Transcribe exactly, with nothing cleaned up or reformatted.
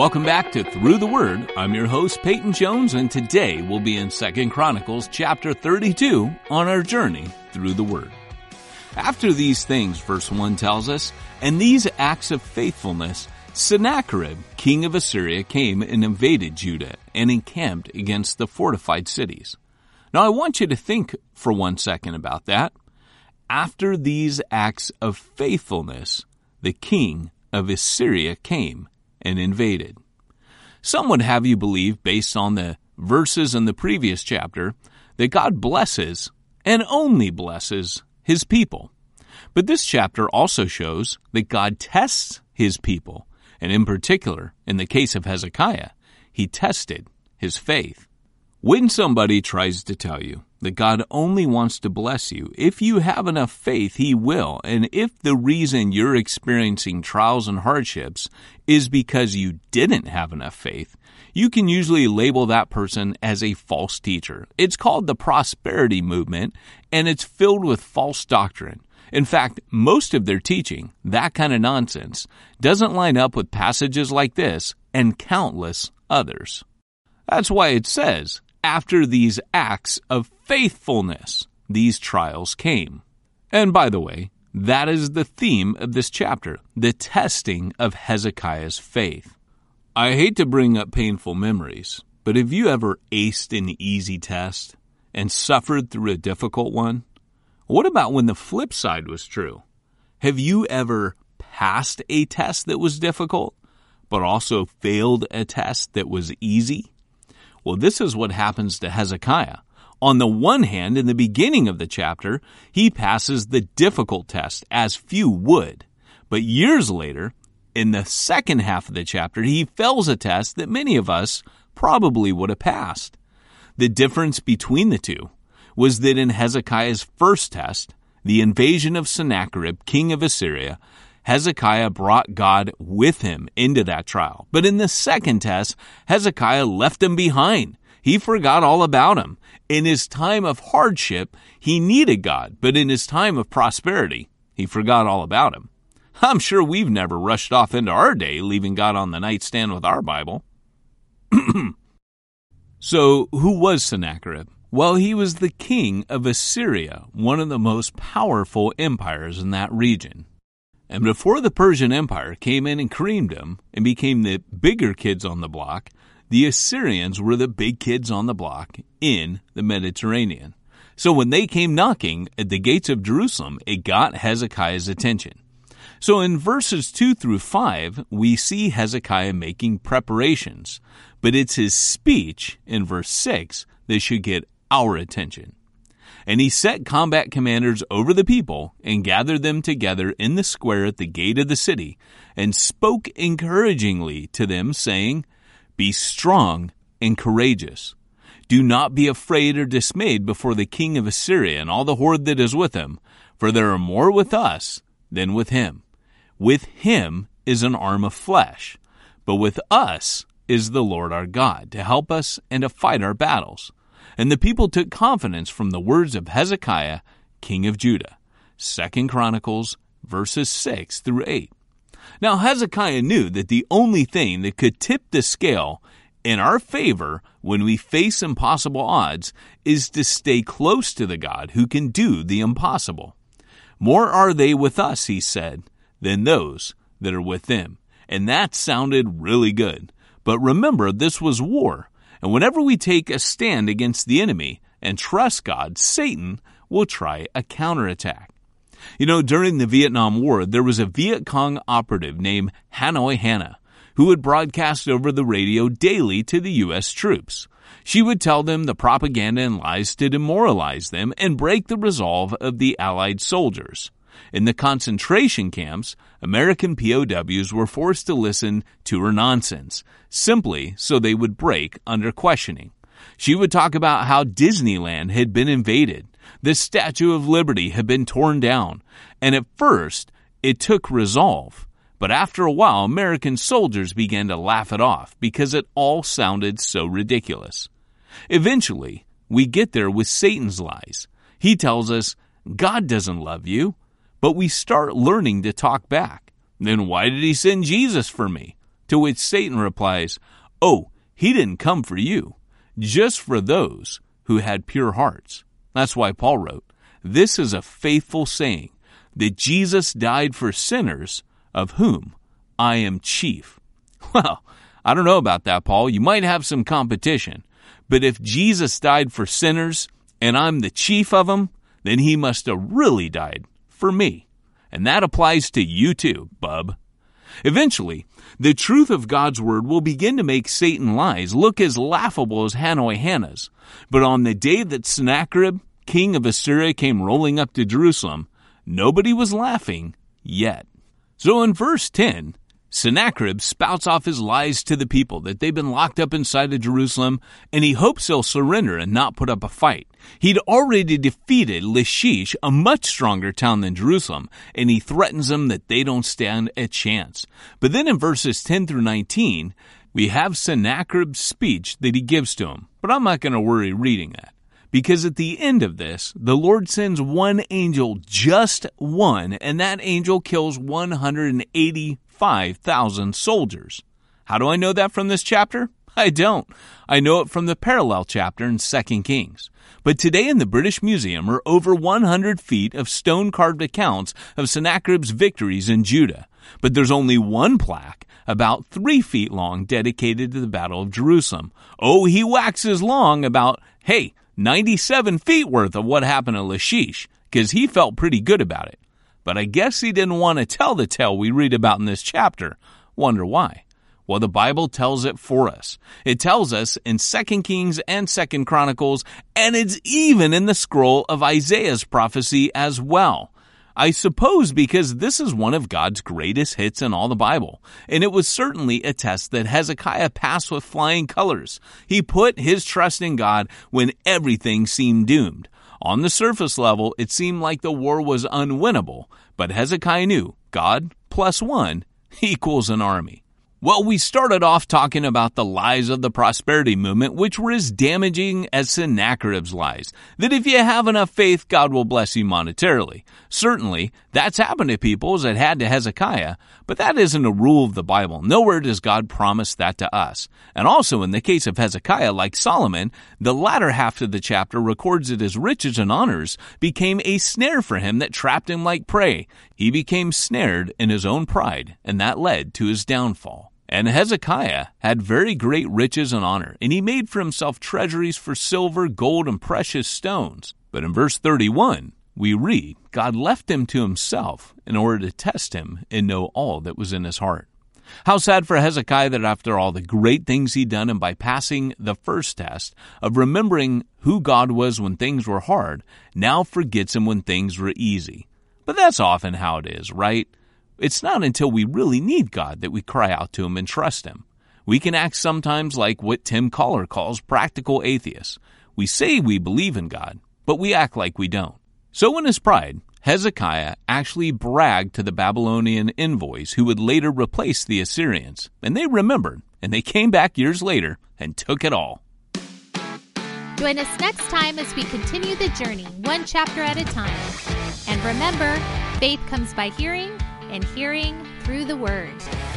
Welcome back to Through the Word. I'm your host, Peyton Jones, and today we'll be in Second Chronicles chapter thirty-two on our journey through the Word. After these things, verse one tells us, and these acts of faithfulness, Sennacherib, king of Assyria, came and invaded Judah and encamped against the fortified cities. Now I want you to think for one second about that. After these acts of faithfulness, the king of Assyria came and invaded. Some would have you believe, based on the verses in the previous chapter, that God blesses and only blesses his people. But this chapter also shows that God tests his people, and in particular, in the case of Hezekiah, he tested his faith. When somebody tries to tell you that God only wants to bless you, if you have enough faith, he will. And if the reason you're experiencing trials and hardships is because you didn't have enough faith, you can usually label that person as a false teacher. It's called the prosperity movement, and it's filled with false doctrine. In fact, most of their teaching, that kind of nonsense, doesn't line up with passages like this and countless others. That's why it says, after these acts of faithfulness, these trials came. And by the way, that is the theme of this chapter, the testing of Hezekiah's faith. I hate to bring up painful memories, but have you ever aced an easy test and suffered through a difficult one? What about when the flip side was true? Have you ever passed a test that was difficult, but also failed a test that was easy? Well, this is what happens to Hezekiah. On the one hand, in the beginning of the chapter, he passes the difficult test, as few would. But years later, in the second half of the chapter, he fails a test that many of us probably would have passed. The difference between the two was that in Hezekiah's first test, the invasion of Sennacherib, king of Assyria, Hezekiah brought God with him into that trial. But in the second test, Hezekiah left him behind. He forgot all about him. In his time of hardship, he needed God, but in his time of prosperity, he forgot all about him. I'm sure we've never rushed off into our day, leaving God on the nightstand with our Bible. So, who was Sennacherib? Well, he was the king of Assyria, one of the most powerful empires in that region. And before the Persian Empire came in and creamed him and became the bigger kids on the block, the Assyrians were the big kids on the block in the Mediterranean. So when they came knocking at the gates of Jerusalem, it got Hezekiah's attention. So in verses two through five, we see Hezekiah making preparations, but it's his speech in verse six that should get our attention. And he set combat commanders over the people and gathered them together in the square at the gate of the city and spoke encouragingly to them, saying, "Be strong and courageous. Do not be afraid or dismayed before the king of Assyria and all the horde that is with him, for there are more with us than with him. With him is an arm of flesh, but with us is the Lord our God to help us and to fight our battles." And the people took confidence from the words of Hezekiah, king of Judah. Second Chronicles, verses six through eight. Now Hezekiah knew that the only thing that could tip the scale in our favor when we face impossible odds is to stay close to the God who can do the impossible. More are they with us, he said, than those that are with them. And that sounded really good. But remember, this was war. And whenever we take a stand against the enemy and trust God, Satan will try a counterattack. You know, during the Vietnam War, there was a Viet Cong operative named Hanoi Hannah who would broadcast over the radio daily to the U S troops. She would tell them the propaganda and lies to demoralize them and break the resolve of the Allied soldiers. In the concentration camps, American P O Ws were forced to listen to her nonsense, simply so they would break under questioning. She would talk about how Disneyland had been invaded, the Statue of Liberty had been torn down, and at first it took resolve. But after a while, American soldiers began to laugh it off because it all sounded so ridiculous. Eventually, we get there with Satan's lies. He tells us, God doesn't love you, but we start learning to talk back. Then why did he send Jesus for me? To which Satan replies, "Oh, he didn't come for you, just for those who had pure hearts." That's why Paul wrote, "This is a faithful saying, that Jesus died for sinners, of whom I am chief." Well, I don't know about that, Paul. You might have some competition. But if Jesus died for sinners, and I'm the chief of them, then he must have really died for me. And that applies to you too, bub. Eventually, the truth of God's word will begin to make Satan's lies look as laughable as Hanoi Hannah's. But on the day that Sennacherib, king of Assyria, came rolling up to Jerusalem, nobody was laughing yet. So in verse ten, Sennacherib spouts off his lies to the people that they've been locked up inside of Jerusalem, and he hopes they'll surrender and not put up a fight. He'd already defeated Lachish, a much stronger town than Jerusalem, and he threatens them that they don't stand a chance. But then in verses ten through nineteen, we have Sennacherib's speech that he gives to him. But I'm not going to worry reading that. Because at the end of this, the Lord sends one angel, just one, and that angel kills one hundred eighty-five thousand soldiers. How do I know that from this chapter? I don't. I know it from the parallel chapter in Second Kings. But today in the British Museum are over one hundred feet of stone-carved accounts of Sennacherib's victories in Judah. But there's only one plaque, about three feet long, dedicated to the Battle of Jerusalem. Oh, he waxes long about, hey, ninety-seven feet worth of what happened to Lachish, because he felt pretty good about it. But I guess he didn't want to tell the tale we read about in this chapter. Wonder why? Well, the Bible tells it for us. It tells us in Second Kings and Second Chronicles, and it's even in the scroll of Isaiah's prophecy as well. I suppose because this is one of God's greatest hits in all the Bible, and it was certainly a test that Hezekiah passed with flying colors. He put his trust in God when everything seemed doomed. On the surface level, it seemed like the war was unwinnable, but Hezekiah knew God plus one equals an army. Well, we started off talking about the lies of the prosperity movement, which were as damaging as Sennacherib's lies, that if you have enough faith, God will bless you monetarily. Certainly, that's happened to people as it had to Hezekiah, but that isn't a rule of the Bible. Nowhere does God promise that to us. And also, in the case of Hezekiah, like Solomon, the latter half of the chapter records that his riches and honors became a snare for him that trapped him like prey. He became snared in his own pride, and that led to his downfall. And Hezekiah had very great riches and honor, and he made for himself treasuries for silver, gold, and precious stones. But in verse thirty-one, we read, God left him to himself in order to test him and know all that was in his heart. How sad for Hezekiah that after all the great things he'd done, and by passing the first test of remembering who God was when things were hard, now forgets him when things were easy. But that's often how it is, right? It's not until we really need God that we cry out to him and trust him. We can act sometimes like what Tim Keller calls practical atheists. We say we believe in God, but we act like we don't. So in his pride, Hezekiah actually bragged to the Babylonian envoys who would later replace the Assyrians. And they remembered, and they came back years later and took it all. Join us next time as we continue the journey, one chapter at a time. And remember, faith comes by hearing, and hearing through the Word.